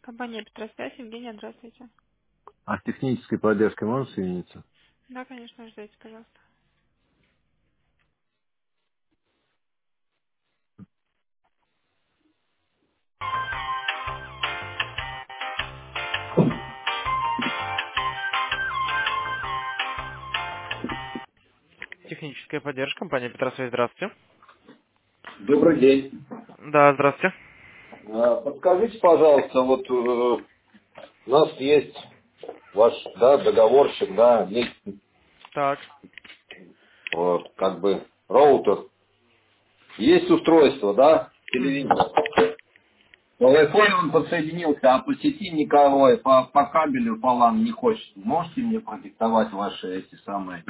Компания Петросвязь, Евгения, здравствуйте. А с технической поддержкой можно соединиться? Да, конечно, ждите, пожалуйста. Техническая поддержка, компания Петросвязь, здравствуйте. Добрый день. Да, здравствуйте. Подскажите, пожалуйста, вот у нас есть ваш договорщик, есть Так. как бы роутер, есть устройство, Мгм. телевизор. По Wi-Fi он подсоединился, а по сети никого, по кабелю, по LAN не хочет. Можете мне продиктовать ваши эти самые?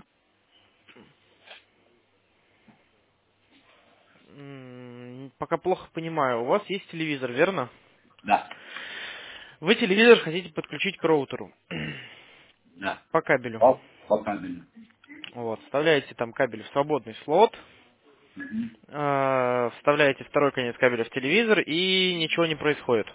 Пока плохо понимаю. У вас есть телевизор, верно? Да, Вы телевизор хотите подключить к роутеру. да. По кабелю. По кабелю. Вот, вставляете там кабель в свободный слот, вставляете второй конец кабеля в телевизор и ничего не происходит.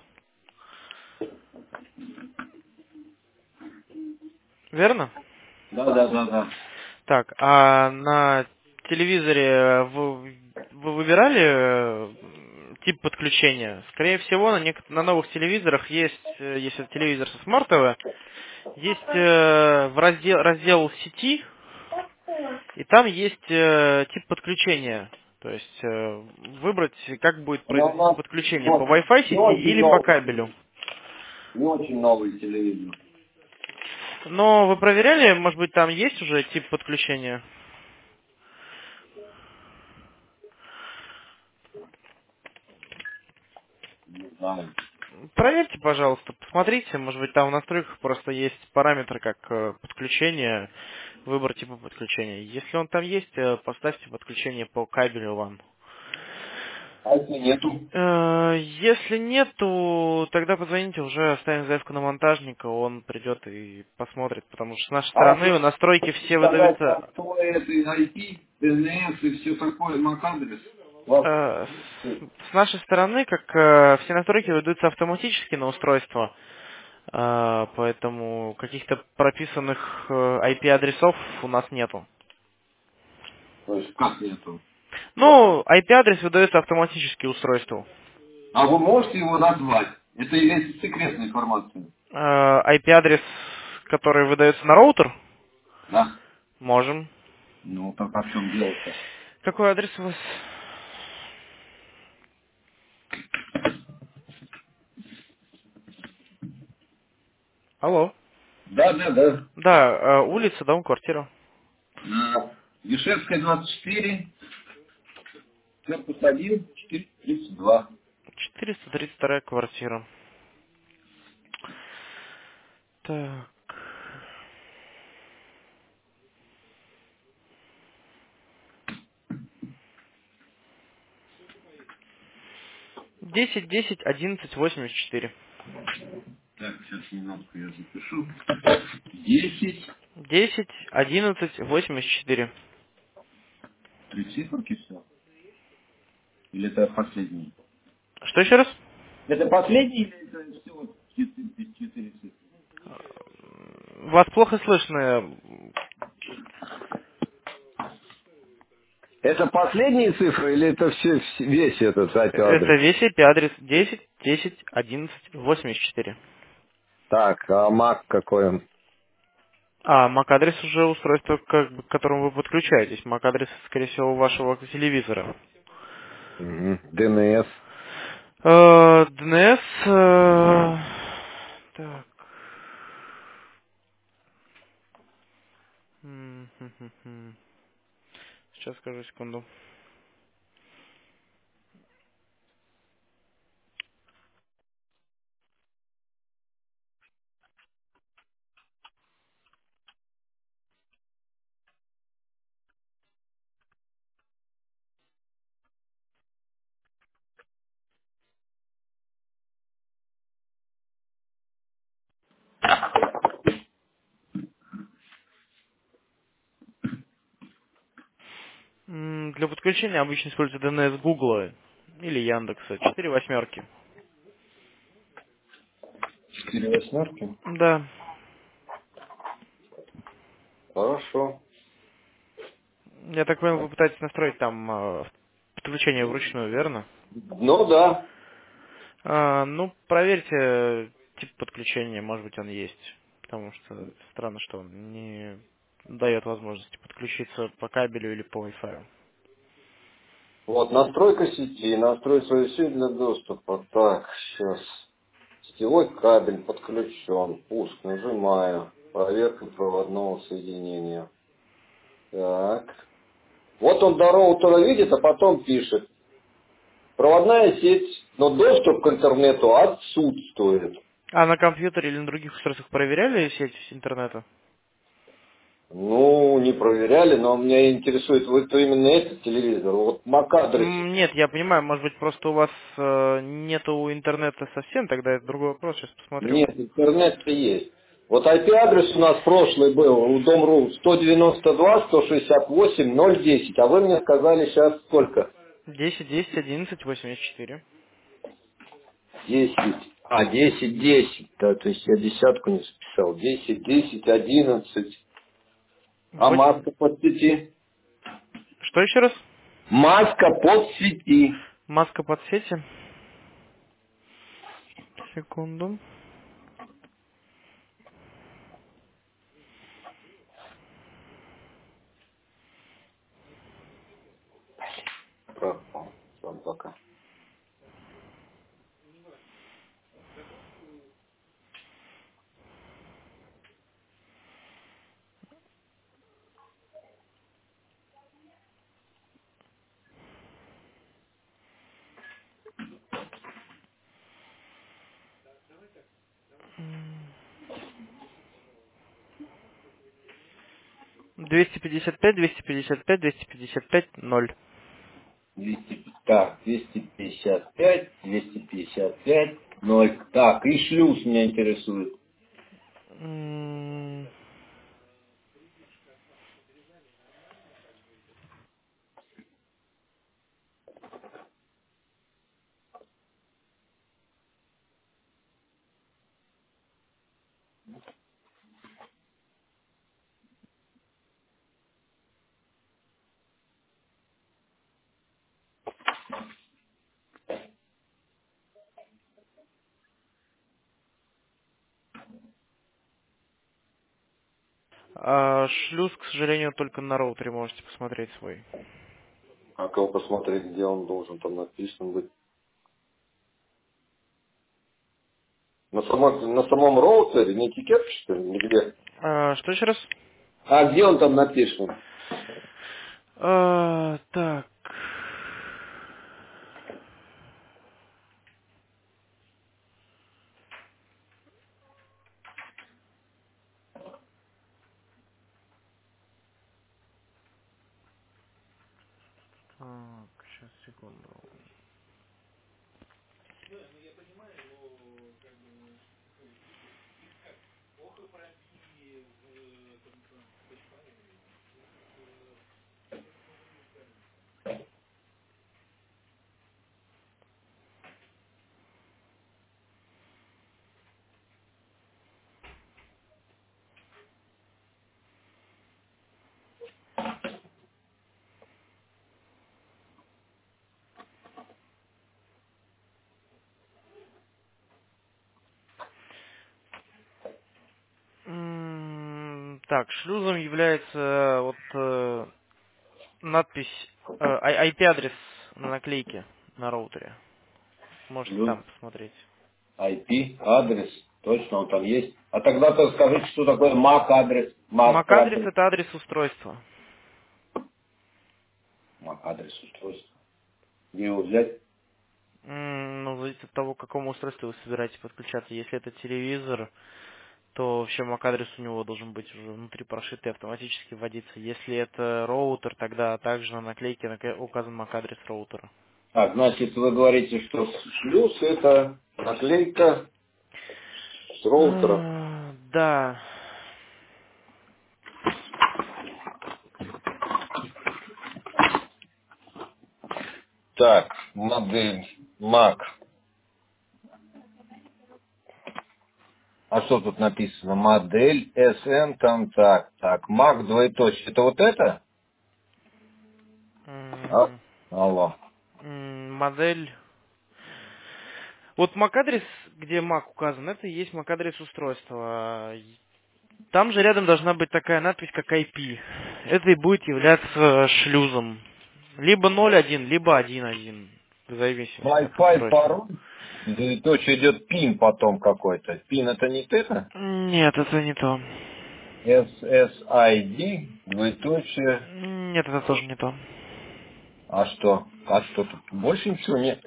Верно? Да. Так, а на телевизоре вы выбирали тип подключения? Скорее всего, на новых телевизорах есть, если это телевизор со Smart TV, есть раздел сети, и там есть тип подключения. То есть выбрать, как будет Но у производиться нас подключение по Wi-Fi не сети очень или по новый кабелю. телевизор. Не очень новый телевизор. Но вы проверяли, может быть, там есть уже тип подключения? Не знаю. Проверьте, пожалуйста, посмотрите, может быть, там в настройках просто есть параметры, как подключение, выбор типа подключения. Если он там есть, поставьте подключение по кабелю вам. А если нету? Если нет, то тогда позвоните, уже оставим заявку на монтажника, он придет и посмотрит, потому что с нашей А стороны вот настройки все сказать выдаются там твой это IP, DNS и все такое, MAC-адрес. Вас... с нашей стороны, как все настройки выдаются автоматически на устройство. Поэтому каких-то прописанных IP-адресов у нас нету. То есть как нету? Ну, IP-адрес выдается автоматически устройству. А вы можете его назвать? Это является секретной информацией. IP-адрес, который выдается на роутер, Да? можем. Ну, так а в чем дело-то? Какой адрес у вас? Алло. Да. Да, улица, дом, квартира. Ешевская, 24, корпус 1, 432. 432 квартира. Так. 10, 10, 11, 84. Так, сейчас немножко я запишу. 10, 10, 11, 84. три циферки все. Или это последний? Что еще раз? Это последний или это все четыре цифры? Вас плохо слышно. Это последние цифры или это весь этот Это IP-адрес? весь IP-адрес 10, 10, 11, 84. Так, а MAC какой он? А MAC-адрес уже устройство, к которому вы подключаетесь. MAC-адрес, скорее всего, вашего телевизора. Мгм. DNS. DNS... Так. Хм. Сейчас скажу, секунду. Для подключения обычно используется DNS Google или Яндекса. 4 восьмерки. 4 восьмерки? Да. Хорошо. Я так понял, вы пытаетесь настроить там подключение вручную, верно? Ну да. Ну, проверьте тип подключения, может быть, он есть. Потому что странно, что он не дает возможности подключиться по кабелю или по Wi-Fi. Вот, настройка сети, настрой свою сеть для доступа. Так, сейчас. Сетевой кабель подключен. Пуск, нажимаю. Проверка проводного соединения. Так. Вот он до роутера видит, а потом пишет. Проводная сеть, но доступ к интернету отсутствует. А на компьютере или на других устройствах проверяли сеть интернета? Ну, не проверяли, но меня интересует вот именно этот телевизор. Вот MAC-адрес. Нет, я понимаю, может быть, просто у вас нету интернета совсем, тогда это другой вопрос, сейчас посмотрю. Нет, интернет-то есть. Вот IP-адрес у нас прошлый был, у Дом.ру 192.168.010, а вы мне сказали сейчас сколько? 10.10.11.84. 10. 10, да, то есть я десятку не записал. 10, 10, 11. А 8. маска под сети? Что еще раз? Маска под сети. Маска под сети. Секунду. Пропал. Сам пока. 255, 255, 255, 0. 200, так, 255, 255, 0. Так, и шлюз меня интересует. М, Шлюз, к сожалению, только на роутере можете посмотреть свой. А кого посмотреть, где он должен там написан быть? На самом роутере, не этикетка, что ли, нигде? Что еще раз? А где он там написан? Так. Так, сейчас, секунду. Так, шлюзом является надпись IP-адрес на наклейке на роутере. Можете Шлюз, там посмотреть. IP, адрес, точно он там есть. А тогда-то скажите, что такое MAC-адрес, MAC-адрес MAC-адрес, это адрес устройства. MAC-адрес устройства. Где его взять? Ну, зависит от того, к какому устройству вы собираетесь подключаться. Если это телевизор, то вообще MAC-адрес у него должен быть уже внутри прошитый, автоматически вводиться. Если это роутер, тогда также на наклейке указан MAC-адрес роутера. Так, значит, вы говорите, что шлюз это наклейка с роутера. Да. Так, модель Mac. А что тут написано? Модель SN, там так. Mac двоеточие. Это вот это? А? Алло. Модель. Вот MAC-адрес, где Mac указан, это и есть MAC-адрес устройства. Там же рядом должна быть такая надпись, как IP. Это и будет являться шлюзом. Либо 0.1, либо 1.1. В зависимости от Wi-Fi устройства. пароль. Двоеточие идет пин потом какой-то. Пин это не это? Нет, это не то. SSID, двоеточие. Нет, это тоже не то. А что? А что тут? Больше ничего нет.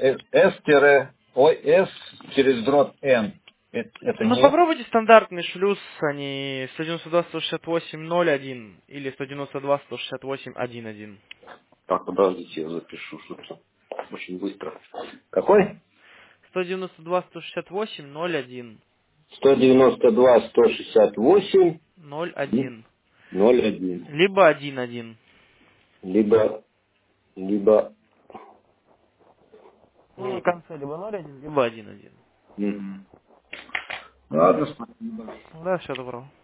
S через дрот N. Это Ну, не это? попробуйте стандартный шлюз, а не 192.168.0.1 или 192.168.1.1. Так, подождите, я запишу что-то. Очень быстро. Какой? 192.168.0.1. 192, 168, 0.1. 01. Либо 1.1. Либо... Ну, на конце либо 0.1, либо 1.1. Мгм. Ладно, спасибо. Да, все добро.